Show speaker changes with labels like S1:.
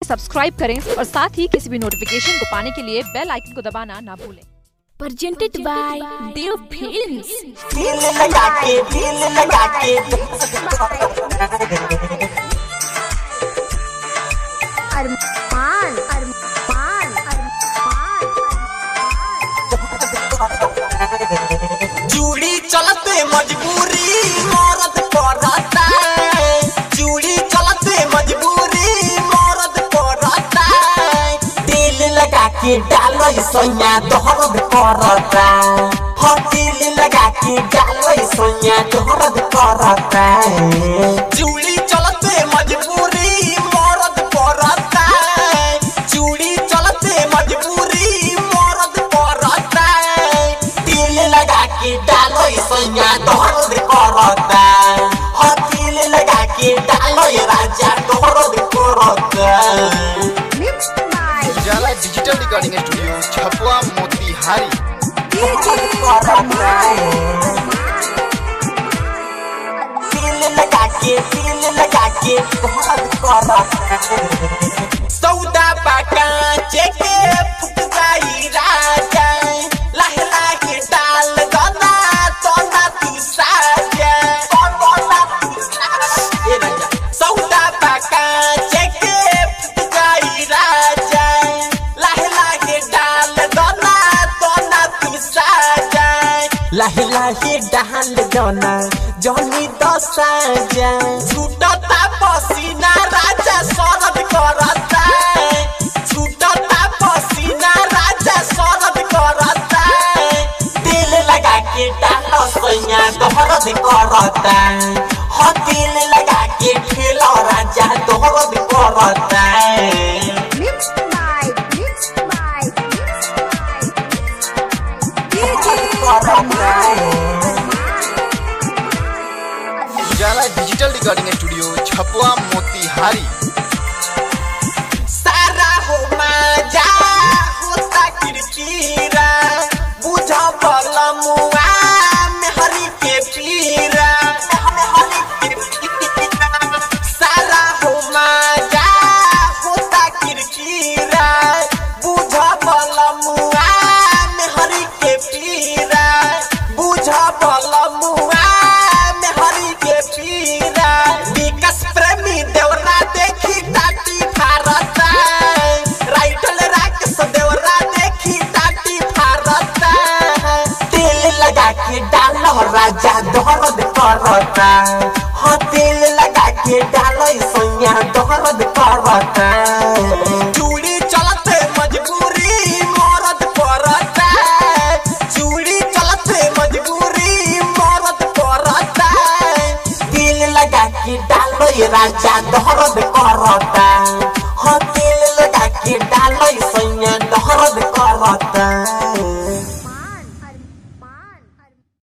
S1: Subscribe करें और साथ ही किसी भी नोटिफिकेशन को पाने के लिए बेल आइकन को दबाना ना भूलें।
S2: Presented by Dev Films.
S3: दिल लगा के
S2: अरमान
S3: चूड़ी चलते मजबूरी मरद पड़ता है, चूड़ी चलते मजबूरी मरद पड़ता है। दिल लगा के डालो सोनिया दर्द करता, हाँ दिल लगा के डालो सोनिया दर्द करता है। चूड़ी चलते मजबूरी मरद पड़ता है, चूड़ी चलते मजबूरी मरद पड़ता है। दिल लगा के डालो सोनिया दर्द करता, हाँ दिल लगा के डालो राजा दर्द करता।
S4: उजाला डिजिटल रिकॉर्डिंग स्टूडियो छपवा मोतिहारी।
S3: दिल लगा के सौदा पाका चेके फुट जाई राजा, लाहे लाहे डाल गना तो ना तू साजा, सौदा पाका चेके फुट जाई राजा, लाहे लाहे डाल गना तो ना तू साजा, लाहे लाहे डाल गना जनी दसाजा। छूटता पसीना राजा सरद करता, छूटता पसीना राजा सरद करता। दिल लगा के डालो सोनिया दर्द करता, हाँ दिल लगा के खेलो राजा दर्द करता।
S4: उजाला डिजिटल रिकॉर्डिंग स्टूडियो छपवा मोतिहारी।
S3: सारा हो मजा होता किरकिरा, बुझा बला मुआ में हरी के पीरा, सारा हो मजा होता किरकिरा, बुझा बला मुआ में हरी के पीरा, बुझा बला मुआ में हरी के पीरा। विकास प्रेमी देवरा देखी टाटी फारता, राइटल राकेश देवरा देखी टाटी फारता। दिल लगा के डालो राजा दर्द करता, हाँ दिल लगा के डालो सोनिया दर्द करता। चूड़ी चलते मजबूरी मरद पड़ता, चूड़ी चलते मजबूरी मरद पड़ता। दिल लगा के डालो राजा दर्द करता, हाँ दिल लगा के डालो सोनिया दर्द करता।